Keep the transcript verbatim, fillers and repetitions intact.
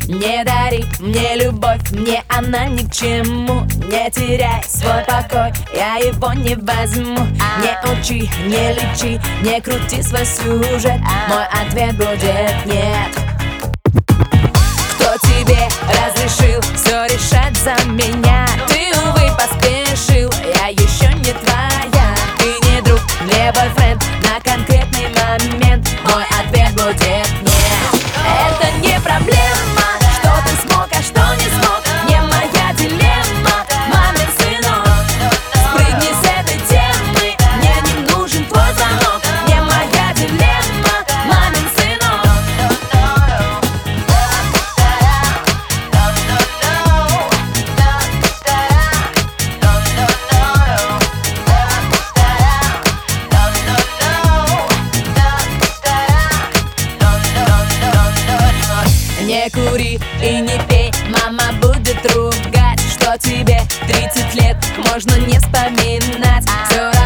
Не дари мне любовь, мне она ни к чему. Не теряй свой покой, я его не возьму. Не учи, не лечи, не крути свой сюжет. Мой ответ будет нет. Кто тебе разрешил все решать за меня? Ты, увы, поспешил, я еще не твоя. Ты не друг, не бойфренд на конкретный момент. Мой ответ будет нет. Это не проблема, что ты смог, а что не смог. Не моя дилемма, мамин сынок. Спрыгни с этой темы, мне не нужен твой звонок. Не моя дилемма, мамин сынок. Не кури и не пей, мама будет ругать. Что тебе тридцать лет, можно не вспоминать. Все